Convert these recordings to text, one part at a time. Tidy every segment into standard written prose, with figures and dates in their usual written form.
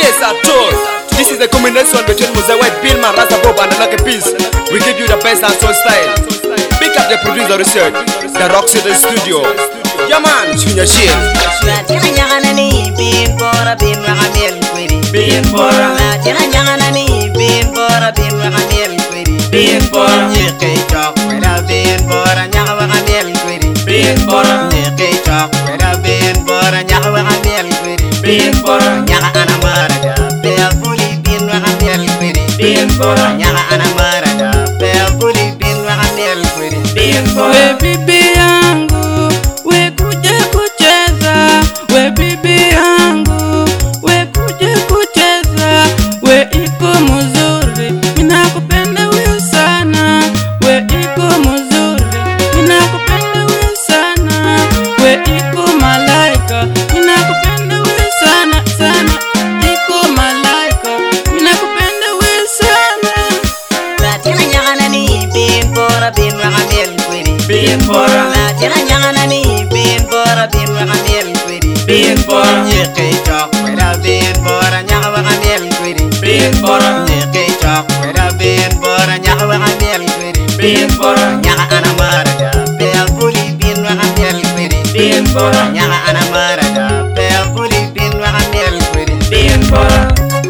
Yes, at all. This is the combination between Muse White, Billman, Rasta Bob, and the Lucky Peace. We give you the best and soul style. Pick up the producer research, the Rock City Studio. Yeah man, Junior Shield. We bibi yangu, we kuje kucheza. We bibi yangu, we kuje kucheza. We iko mzuri, ninakupenda wewe sana. We iko mzuri, ninakupenda wewe sana. We iko malaika, ninakupenda wewe sana sana. Iko malaika, ninakupenda wewe sana. Bin bora, la tena nyana ni bin bora bin wa ngamel kwiri. Bin bora, ye kay chok wala bin bora nyaga wa ngamel kwiri. Bin bora, ye kay chok wala bin bora nyaga wa ngamel kwiri. Bin bora, nyaga ana marada be buli bin wa ngamel kwiri. Bin bora, nyaga ana marada be buli bin wa ngamel kwiri. Bin bora.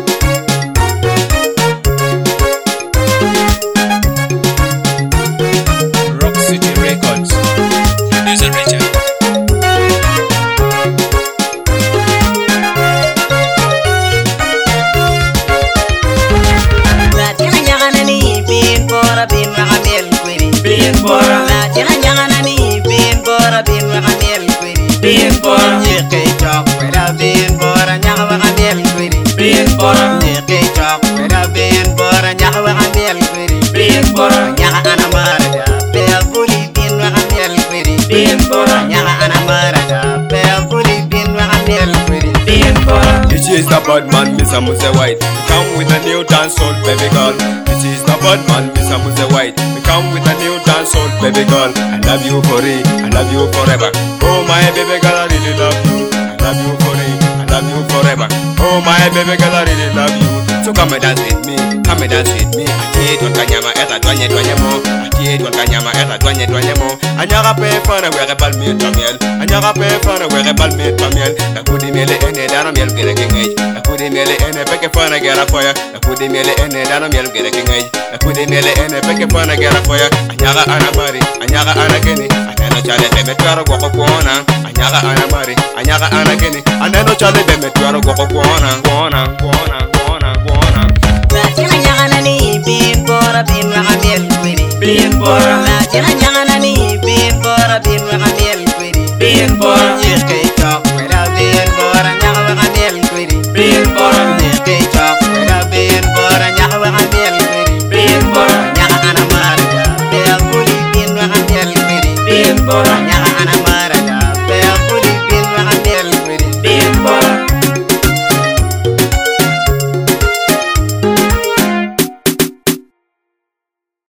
Bin bora, ye kay chok wala bin bora nyaga wa ngamel kwiri. Bin bora, ye kay chok wala bin bora nyaga wa ngamel kwiri. Bin bora, nyaga ana marada be buli bin wa ngamel kwiri. Bin bora, nyaga ana marada be buli bin wa ngamel kwiri. Bin bora. This is the bad man, Mr. Muse White. We come with a new dancehall, baby girl. This is the bad man, Mr. Muse White. We come with a new dancehall, baby girl. I love you for it, I love you forever. Oh my baby girl, I really love you. I love you for it, I love you forever. Oh my baby girl, I really love you. So come and dance with me, come and dance with me. Ati tuan kanyama eta tuanye mo. Ati tuan kanyama eta tuanye mo. Anyara pe fana were bal mi tamiel. Anyara pe fana were bal mi tamiel. La kudi mele ene dano miel gere kengej. La kudi mele ene peke fana gera foya. La kudi mele ene dano miel gere kengej. La kudi mele ene peke fana gera foya. Anyara ana mari, anyara ana keni. Aneno chale bebe twaro goko kuona. Anyara ana mari, anyara ana keni. Aneno chale bebe twaro goko kuona. Kuona. Bin bora bin wa ngamel kwiri. Bin bora, la tena nyana ni bin bora bin wa ngamel kwiri. Bin bora, ye kay